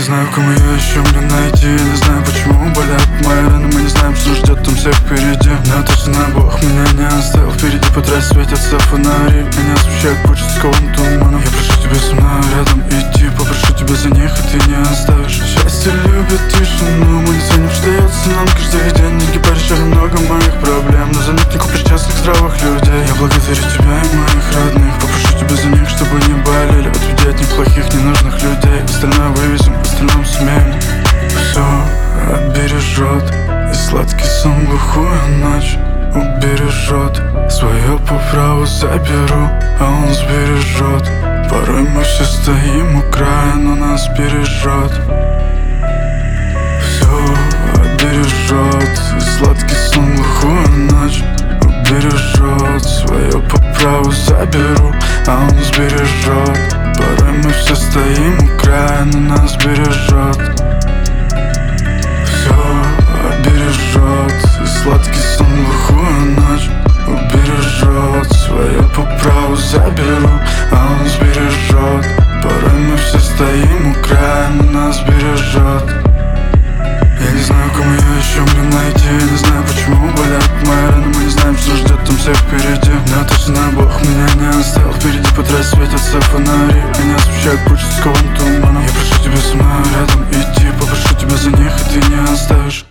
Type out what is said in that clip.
знаю, кому я еще найти. Не знаю, почему болят мои раны. Мы не знаем, что ждет там всех впереди. Но точно знаю, Бог меня не оставил. Впереди по трассе светятся фонари. Меня освещает пуческом туманом. Я прошу тебя со мной рядом идти. Попрошу тебя за них, и ты не оставишь. Счастье любит тишину. Мы не ценим, что дается нам каждый день. Деньги порешали много моих проблем, но за них не купишь частных здравых людей. Я благодарю тебя и моих родных. Попрошу тебя за них, чтобы не болели. Отведи от них плохих, ненужных людей. Остальное вывезем, в остальном сумеем. Все обережет, и сладкий сон глухую ночь убережет. Свое по праву заберу, а он сбережет. Порой мы все стоим у края, но нас бережет. Все обережет, и сладкий сон глухую ночь убережет. Свое по праву заберу, а он сбережет. Порой мы все стоим у края, но нас бережет. Все обережет, и сладкий сон глухую ночь убережет. Свое по праву заберу, а он сбережет. Порой мы все стоим у края, но нас бережет. Я не знаю, кому я еще найти. Не знаю, почему болят мои раны. Мы не знаем, что ждет там всех впереди. Но точно знаю, Бог меня не оставил. Впереди по трассе светятся фонари. Меня освещает пуческом туманом. Я прошу тебя со мной рядом идти. Попрошу тебя за них, и ты не оставишь.